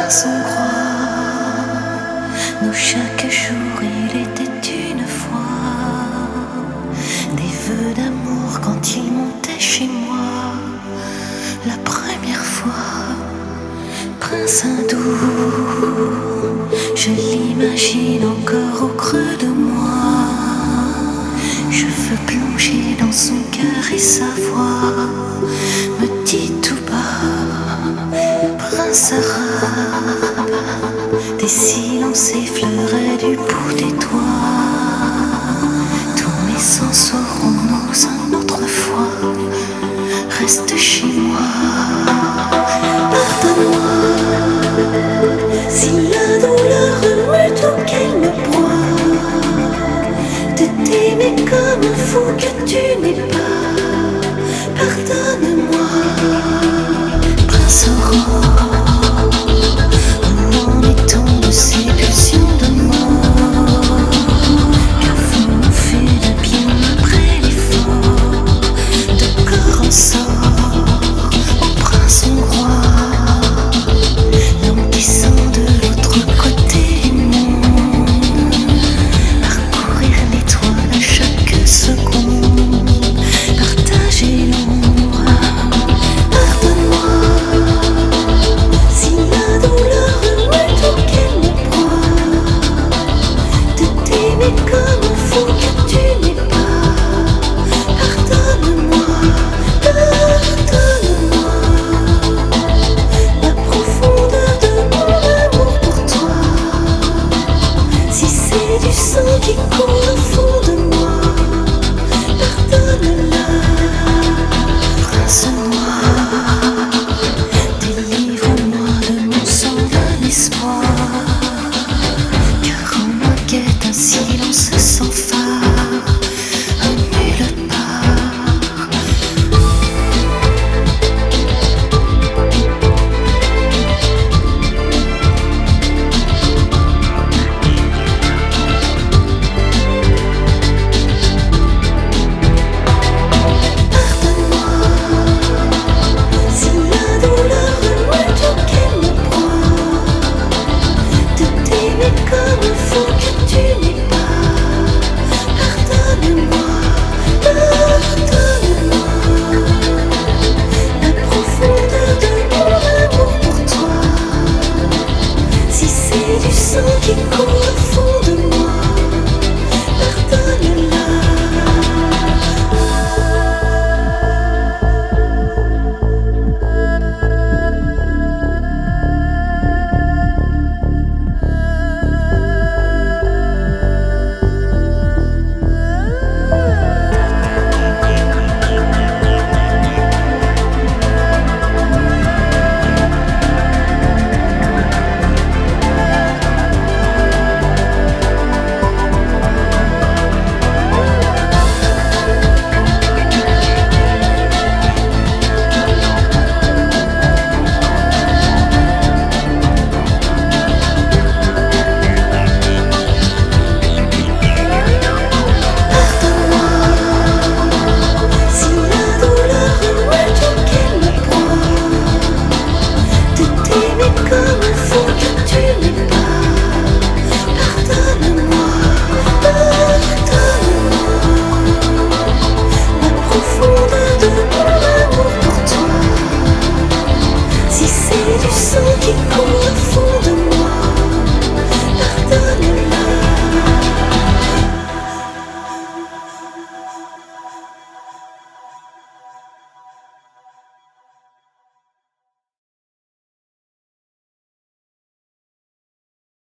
prince hongrois. Nous chaque jour il était une fois des vœux d'amour quand il montait chez moi. La première fois, prince hindou, je l'imagine encore au creux de moi. Je veux plonger dans son cœur et sa voix me dit tout bas, prince arabe, des silences effleuraient du bout des doigts. Tous mes sens auront-nous un autre fois. Reste chez moi, pardonne-moi si la douleur remue tout qu'elle me broie, de t'aimer comme un fou que tu n'es pas. Pardonne-moi, prince aurore, où en est-on de ces pulsions de mort? Qu'avons-nous fait de bien après l'effort de corps en sort, au prince hongrois, languissant de l'autre côté du monde, parcourir l'étoile à chaque seconde, partager l'ombre. Pardonne-moi si la douleur remue tout qu'elle me broie, de t'aimer comme un fou que tu n'es pas. Pardonne-moi, pardonne-moi la profondeur de mon amour pour toi. Si c'est du sang qui coule au fond de moi, pardonne-la, prince noir. Délivre-moi de mon sang d'un espoir, car en moi guette un silence sans phare, un nulle part. Pardonne-moi si la douleur remue tout qu'elle me broie, de t'aimer comme un fou que tu n'es pas. Pardonne-moi, pardonne-moi la profondeur de mon amour pour toi. Si c'est du sang qui coule